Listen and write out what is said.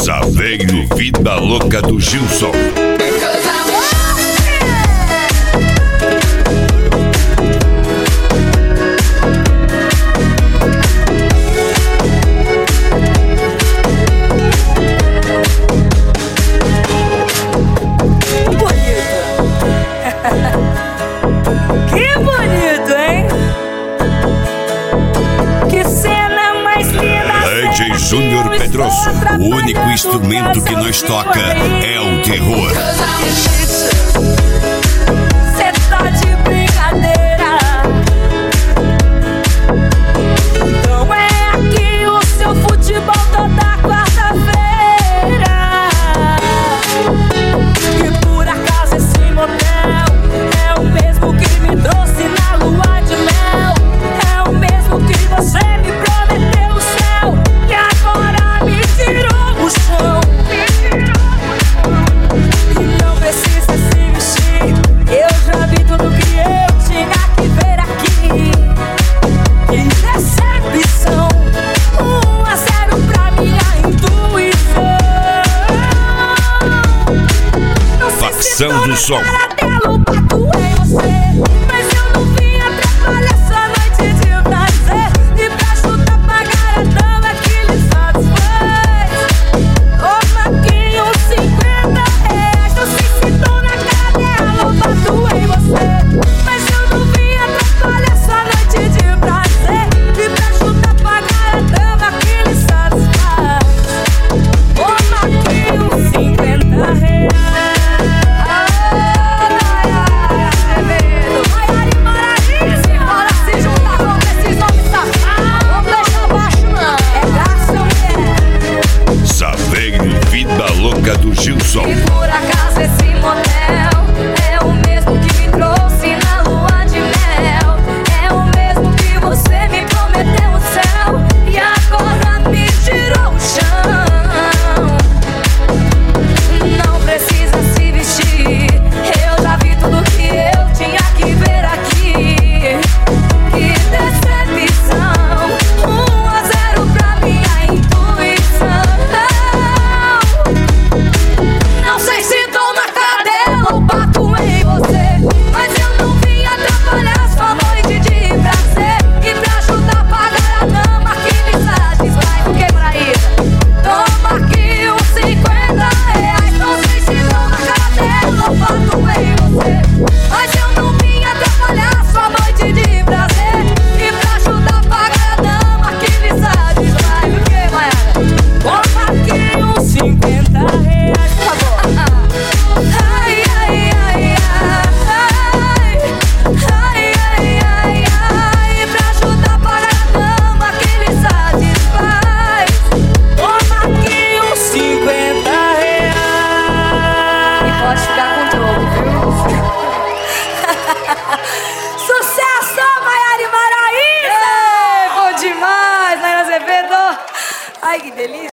Saveiro, vida louca do Gilson. Que bonito, hein? Que cena mais linda. DJ Júnior Pedroso, o único instrumento que nós toca é o terror. Cê tá de brincadeira. Não é aqui o seu futebol toda quarta-feira. E por acaso esse motel é o mesmo que me trouxe na lua de mel. É o mesmo que você me prometeu o céu e agora me tirou o chão. E não precisa se vestir, eu já vi tudo que eu tinha que ver aqui. Que decepção, 1-0 pra minha intuição. Não sei se Facção tô do na som. cara dela, bato em você, mas eu não vim atrapalhar essa noite de prazer. E pra chutar, pagar a dama que lhe satisfaz. Ô Marquinho, R$50. Não sei se tô na cara dela ou bato em você, mas eu não vim atrapalhar essa noite de prazer. E pra chutar, pagar a dama que lhe satisfaz. Ô Marquinho, R$50. Saveiro, vida louca do Gilson. E por acaso esse motel é o mesmo que me trouxe na lua de mel. É o mesmo que você me prometeu o céu e agora me tirou o chão. Não precisa se vestir, eu já vi tudo que eu tinha que ver aqui. Que decepção, 1-0 pra minha intuição. Não sei se tô na cara dela ou bato em você, mas eu não vim atrapalhar sua noite de prazer. E pra ajudar a pagar a dama que me satisfaz. O que, Maraísa? Toma aqui os R$50. Não sei se tô na cara dela ou bato em você, mas eu não vim atrapalhar sua noite de prazer. E pra ajudar a pagar a dama que me satisfaz. O que, Maiara? Toma aqui uns R$50, por favor. Ai, ai, ai, ai. Ai, ai, ai, ai. Pra ajudar a pagar a dama que lhe satisfaz. Toma aqui uns R$50. E pode ficar com troco, viu? Sucesso, Maiara e Maraísa! Bom demais, Nayara Azevedo! Ai, que delícia!